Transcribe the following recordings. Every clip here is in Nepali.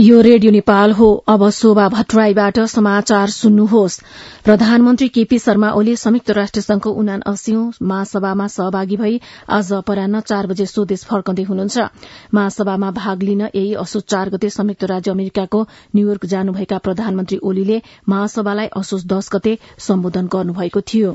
यो रेडियो नेपाल हो। अब शोभा भट्टराईबाट समाचार सुन्नुहोस्। प्रधानमन्त्री केपी शर्मा ओली संयुक्त राष्ट्रसंघको 79औं महासभामा सहभागी भई आज अपराह्न 4 बजे स्वदेश फर्कँदै हुनुहुन्छ। महासभामा भाग लिन यही असोज 4 गते संयुक्त राज्य अमेरिकाको न्यूयोर्क जानुभएका प्रधानमन्त्री ओलीले महासभालाई असोज 10 गते सम्बोधन गर्नुभएको थियो।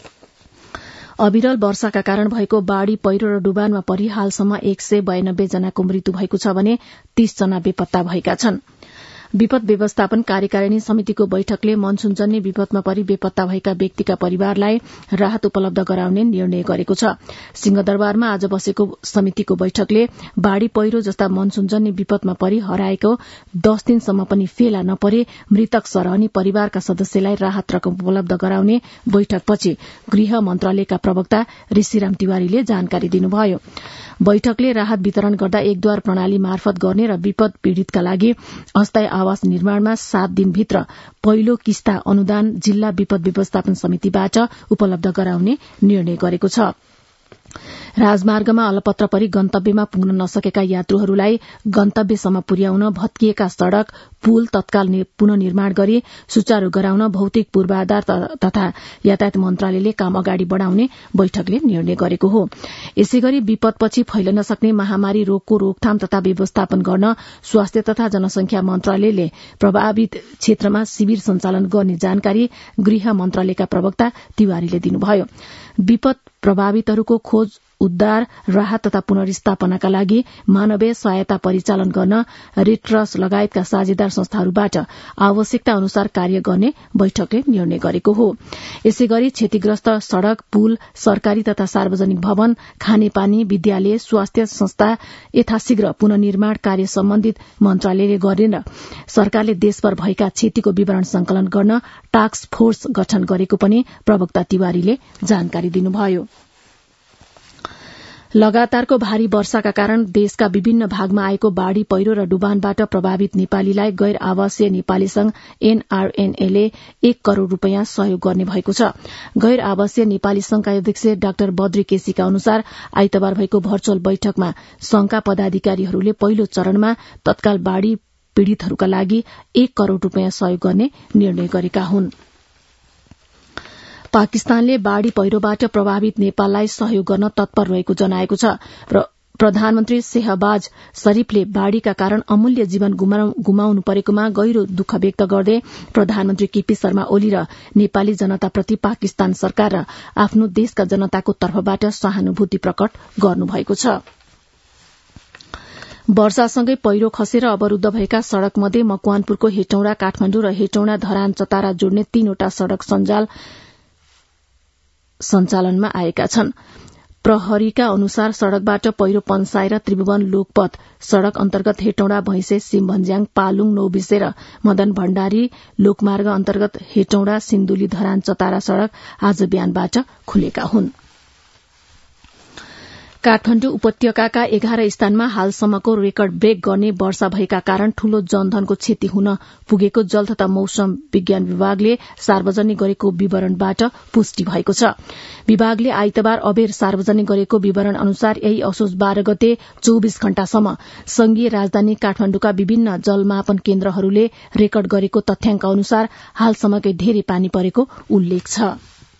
अविरल वर्षाका कारण भएको बाढ़ी पहिरो र डुबानमा परि हालसम्म 192 जनाको मृत्यु भएको छ भने 30 जना बेपत्ता भएका छन्। विपद व्यवस्थापन कार्यकारिणी समितिको बैठकले मनसूनजन्य विपदमा परि बेपत्ता भएका व्यक्तिका परिवारलाई राहत उपलब्ध गराउने निर्णय गरेको छ। सिंहदरबारमा आज बसेको समितिको बैठकले बाढ़ी पहिरो जस्ता मनसूनजन्य विपदमा परि हराएको 10 दिनसम्म पनि फेला नपरे मृतक सरहनी परिवारका सदस्यलाई राहत रकम उपलब्ध गराउने बैठकपछि गृह मन्त्रालयका प्रवक्ता ऋषिराम तिवारीले जानकारी दिनुभयो। बैठकले राहत वितरण गर्दा एकद्वार प्रणाली मार्फत गर्ने र विपद पीड़ितका लागि अस्थायी आवास निर्माणमा 7 दिनभित्र पहिलो किस्ता अनुदान जिल्ला विपद व्यवस्थापन समितिबाट उपलब्ध गराउने निर्णय गरेको छ। राजमार्गमा अलपत्र परि गन्तव्यमा पुग्न नसकेका यात्रुहरूलाई गन्तव्यसम्म पुर्याउन भत्किएका सड़क पुल तत्काल पुननिर्माण गरी सुचारू गराउन भौतिक पूर्वाधार तथा यातायात मन्त्रालयले काम अगाडि बढ़ाउने बैठकले निर्णय गरेको हो। यसैगरी विपदपछि फैलन सक्ने महामारी रोगको रोकथाम तथा व्यवस्थापन गर्न स्वास्थ्य तथा जनसंख्या मन्त्रालयले प्रभावित क्षेत्रमा शिविर सञ्चालन गर्ने जानकारी गृह मन्त्रालयका प्रवक्ता तिवारीले दिनुभयो। विपद प्रभावितहरूको खोज उद्धार राहत तथा पुनर्स्थापनाका लागि मानवीय सहायता परिचालन गर्न रेड क्रस लगायतका साझेदार संस्थाहरूबाट आवश्यकता अनुसार कार्य गर्ने बैठकले निर्णय गरेको हो। यसैगरी क्षतिग्रस्त सड़क पुल सरकारी तथा सार्वजनिक भवन खानेपानी विद्यालय स्वास्थ्य संस्था यथाशीघ्र पुननिर्माण कार्य सम्बन्धित मन्त्रालयले गर्ने र सरकारले देशभर भएका क्षतिको विवरण संकलन गर्न टास्क फोर्स गठन गरेको पनि प्रवक्ता तिवारीले जानकारी दिनुभयो। लगातारको भारी वर्षाका कारण देशका विभिन्न भागमा आएको बाढ़ी पहिरो र डुबानबाट प्रभावित नेपालीलाई गैर आवासीय नेपाली संघ एनआरएनएले 1 करोड़ रूपियाँ सहयोग गर्ने भएको छ। गैर आवासीय नेपाली संघका अध्यक्ष डाक्टर बद्री केसीका अनुसार आइतबार भएको भर्चुअल बैठकमा संघका पदाधिकारीहरूले पहिलो चरणमा तत्काल बाढ़ी पीड़ितहरूका लागि 1 करोड़ रूपियाँ सहयोग गर्ने निर्णय गरेका हुन्। पाकिस्तानले बाढ़ी पहिरोबाट प्रभावित नेपाललाई सहयोग गर्न तत्पर रहेको जनाएको छ। प्रधानमन्त्री शेहबाज शरीफले बाढ़ीका कारण अमूल्य जीवन गुमाउनु परेकोमा गहिरो दुःख व्यक्त गर्दै प्रधानमन्त्री केपी शर्मा ओली र नेपाली जनताप्रति पाकिस्तान सरकार र आफ्नो देशका जनताको तर्फबाट सहानुभूति प्रकट गर्नुभएको छ। वर्षासँगै पहिरो खसेर अवरूद्ध भएका सड़क मध्ये मकवानपुरको हेटौँडा काठमाण्डु र हेटौँडा धरान चतारा जोड्ने 3वटा सड़क सञ्चालनमा आएका छन्। प्रहरीका अनुसार सड़कबाट पहिरो पन्साएर त्रिभुवन लोकपथ सड़क अन्तर्गत हेटौँडा भैंसे सिमभन्ज्याङ पालुङ नौबिसे र मदन भण्डारी लोकमार्ग अन्तर्गत हेटौँडा सिन्धुली धरान चतारा सड़क आज बिहानबाट खुलेका हुन्। काठमाण्डु उपत्यकाका 11 स्थानमा हालसम्मको रेकर्ड ब्रेक गर्ने वर्षा भएका कारण ठूलो जनधनको क्षति हुन पुगेको जल तथा मौसम विज्ञान विभागले सार्वजनिक गरेको विवरणबाट पुष्टि भएको छ। विभागले आइतबार अबेर सार्वजनिक गरेको विवरण अनुसार यही असोज 12 गते 24 घण्टासम्म संघीय राजधानी काठमाण्डुका विभिन्न जलमापन केन्द्रहरूले रेकर्ड गरेको तथ्याङ्क अनुसार हालसम्मकै धेरै पानी परेको उल्लेख छ।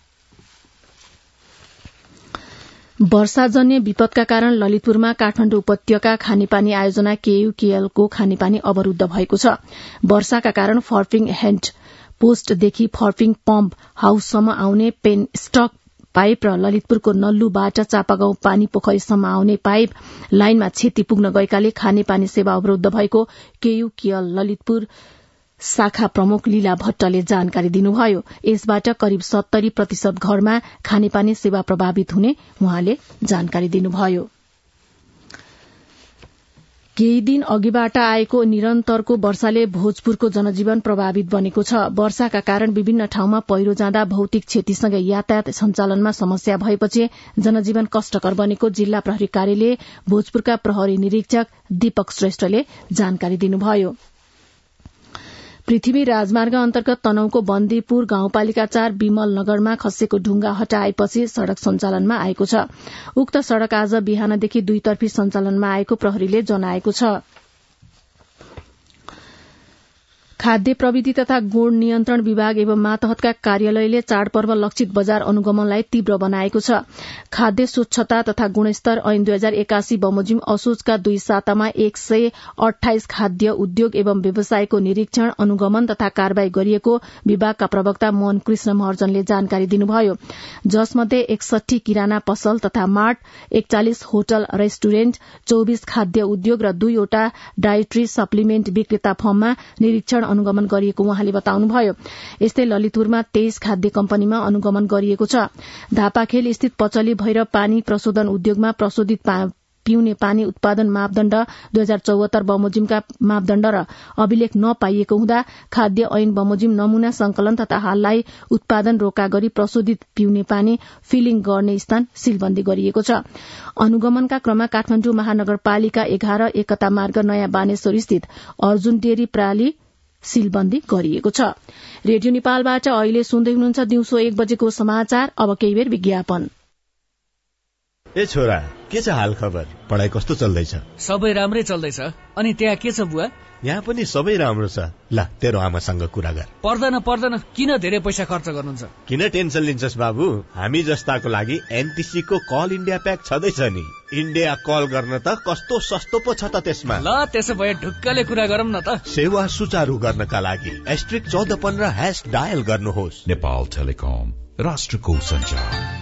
वर्षाजन्य विपदका कारण ललितपुरमा काठमाण्डु उपत्यका खानेपानी आयोजना केयूकेएलको खानेपानी अवरूद्ध भएको छ। वर्षाका कारण फर्पिङ हेण्ड पोस्टदेखि फर्पिङ पम्प हाउससम्म आउने पेन स्टक पाइप र ललितपुरको नल्लुबाट चापागाउँ पानी पोखरीसम्म आउने पाइप लाइनमा क्षति पुग्न गएकाले खानेपानी सेवा अवरूद्ध भएको केयूकेएल ललितपुर शाखा प्रमुख लीला भट्टले जानकारी दिनुभयो। यसबाट करिब 70% घरमा खानेपानी सेवा प्रभावित हुने उहाँले जानकारी दिनुभयो। केही दिन अघिबाट आएको निरन्तरको वर्षाले भोजपुरको जनजीवन प्रभावित बनेको छ। वर्षाका कारण विभिन्न ठाउँमा पहिरो जाँदा भौतिक क्षतिसँगै यातायात सञ्चालनमा समस्या भएपछि जनजीवन कष्टकर बनेको जिल्ला प्रहरी कार्यालय भोजपुरका प्रहरी निरीक्षक दीपक श्रेष्ठले जानकारी दिनुभयो। पृथ्वी राजमार्ग अन्तर्गत तनहुको बन्दीपुर गाउँपालिका 4 विमल नगरमा खसेको ढुंगा हटाएपछि सड़क सञ्चालनमा आएको छ। उक्त सड़क आज बिहानदेखि दुईतर्फी सञ्चालनमा आएको प्रहरीले जनाएको छ। खाद्य प्रविधि तथा गुण नियन्त्रण विभाग एवं मातहतका कार्यालयले चाडपर्व लक्षित बजार अनुगमनलाई तीव्र बनाएको छ। खाद्य स्वच्छता तथा गुणस्तर ऐन 2081 बमोजिम असोजका 2 सातामा 128 खाद्य उद्योग एवं व्यवसायको निरीक्षण अनुगमन तथा कारवाही गरिएको विभागका प्रवक्ता मोहन कृष्ण महर्जनले जानकारी दिनुभयो। जसमध्ये 61 किराना पसल तथा मार्ट, 41 होटल रेस्टुरेन्ट, 24 खाद्य उद्योग र 2 वटा डाइट्री सप्लिमेन्ट विक्रेता फर्ममा निरीक्षण अनुगमन गरिएको उहाँले बताउनुभयो। यस्तै ललितपुरमा 23 खाद्य कम्पनीमा अनुगमन गरिएको छ। धापाखेल स्थित पचली भैरव पानी प्रशोधन उद्योगमा प्रशोधित पिउने पानी उत्पादन मापदण्ड 2074 बमोजिमका मापदण्ड र अभिलेख नपाइएको हुँदा खाद्य ऐन बमोजिम नमूना संकलन तथा हाललाई उत्पादन रोका गरी प्रशोधित पिउने पानी फिलिङ गर्ने स्थान सीलबन्दी गरिएको छ। अनुगमनका क्रममा काठमाडौँ महानगरपालिका 11 एकता मार्ग नयाँ बानेश्वर स्थित अर्जुन डेरी प्राली सीलबन्दी गरिएको छ। रेडियो नेपालबाट अहिले सुन्दै हुनुहुन्छ दिउँसो 1 बजेको समाचार। अब केही बेर विज्ञापन। ए छोरा, के छ हाल खबर? पढाइ कस्तो चल्दैछ? सबै राम्रै चल्दैछ। अनि त्यहाँ के छ बुवा? यहाँ पनि सबै राम्रो छ। ल, तेरो आमासँग कुरा गर। पर्दैन, किन धेरै पैसा खर्च गर्नुहुन्छ? किन टेन्सन लिन्छस् बाबु? हामी जस्ताको लागि एनटीसी को कल इन्डिया प्याक छँदैछ नि। इन्डिया कल गर्न त कस्तो सस्तो पो छ त त्यसमा। ल, त्यसो भए ढुक्कले कुरा गरौँ न त। सेवा सुचारू गर्नका लागि *1415# डायल गर्नुहोस्। नेपाल टेलिकम, राष्ट्रको सञ्चार।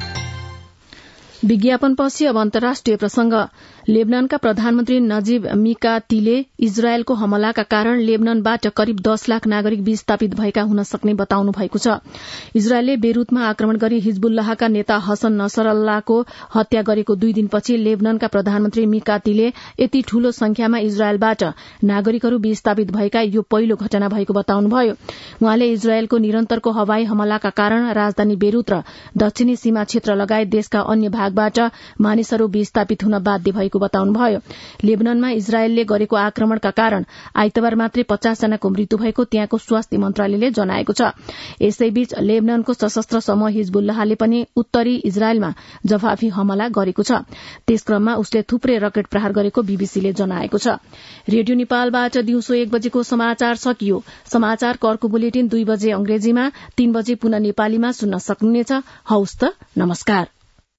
विज्ञापनपछि अब अन्तर्राष्ट्रिय प्रसंग। लेबनानका प्रधानमन्त्री नजीब मिकातीले इजरायलको हमलाका कारण लेबनानबाट करिब 10 लाख नागरिक विस्थापित भएका हुन सक्ने बताउनु भएको छ। इजरायलले बेरुतमा आक्रमण गरी हिजबुल्लाहका नेता हसन नसरल्लाहको हत्या गरेको 2 दिनपछि लेबनानका प्रधानमन्त्री मिकातीले यति ठूलो संख्यामा इजरायलबाट नागरिकहरू विस्थापित भएका यो पहिलो घटना भएको बताउनुभयो। उहाँले इजरायलको निरन्तरको हवाई हमलाका कारण राजधानी बेरुत र दक्षिणी सीमा क्षेत्र लगायत देशका अन्य भागबाट मानिसहरू विस्थापित हुन बाध्य भएको बताउनुभयो। लेबनानमा इजरायलले गरेको आक्रमणका कारण आइतबार मात्रै 50 जनाको मृत्यु भएको त्यहाँको स्वास्थ्य मन्त्रालयले जनाएको छ। यसैबीच लेबनानको सशस्त्र समूह हिजबुल्लाहले पनि उत्तरी इजरायलमा जवाफी हमला गरेको छ। त्यसक्रममा उसले थुप्रै रकेट प्रहार गरेको बीबीसीले जनाएको छ। रेडियो नेपालबाट दिउँसो 1 बजेको समाचार सकियो। समाचार कर्को बुलेटिन 2 बजे अंग्रेजीमा, 3 बजे पुनः नेपालीमा सुन्न सक्नुहुनेछ। हौस् त, नमस्कार।